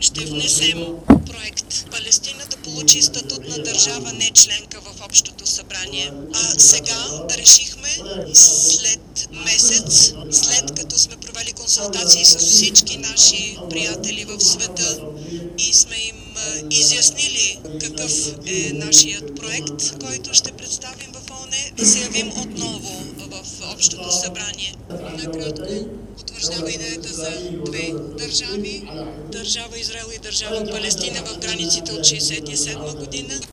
ще внесем проект Палестина да получи статут на държава не членка в Общото събрание. А сега да решихме след месец, след като сме провели консултации с всички наши приятели в света и сме им изяснили какъв е нашият проект, който ще представим в ООН, да се явим отново в Общото събрание. Накратко утвърждава идеята за две държави, държава Израел и държава Палестина в границите от 1967 година.